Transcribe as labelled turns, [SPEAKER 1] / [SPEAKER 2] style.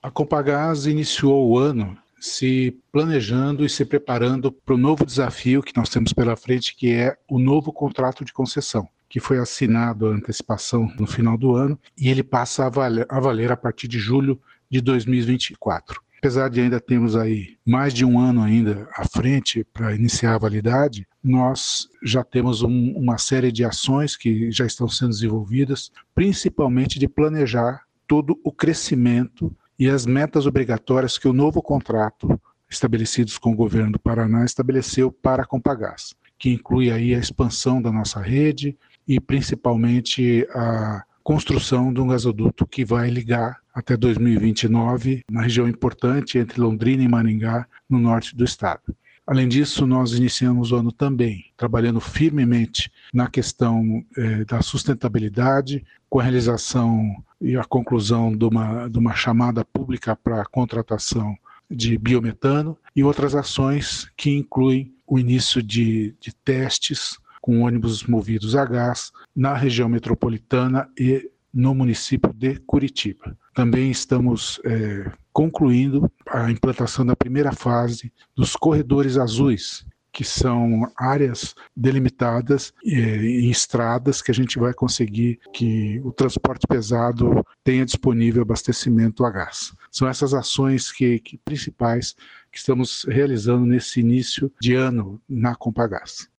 [SPEAKER 1] A Compagás iniciou o ano se planejando e se preparando para o novo desafio que nós temos pela frente, que é o novo contrato de concessão, que foi assinado a antecipação no final do ano e ele passa a valer a partir de julho de 2024. Apesar de ainda termos aí mais de um ano ainda à frente para iniciar a validade, nós já temos uma série de ações que já estão sendo desenvolvidas, principalmente de planejar todo o crescimento e as metas obrigatórias que o novo contrato estabelecidos com o governo do Paraná estabeleceu para a Compagás, que inclui aí a expansão da nossa rede e principalmente a construção de um gasoduto que vai ligar até 2029, uma região importante entre Londrina e Maringá, no norte do estado. Além disso, nós iniciamos o ano também trabalhando firmemente na questão da sustentabilidade, com a realização e a conclusão de uma chamada pública para a contratação de biometano e outras ações que incluem o início de testes com ônibus movidos a gás na região metropolitana e no município de Curitiba. Também estamos concluindo a implantação da primeira fase dos corredores azuis, que são áreas delimitadas em estradas que a gente vai conseguir que o transporte pesado tenha disponível abastecimento a gás. São essas ações principais que estamos realizando nesse início de ano na Compagás.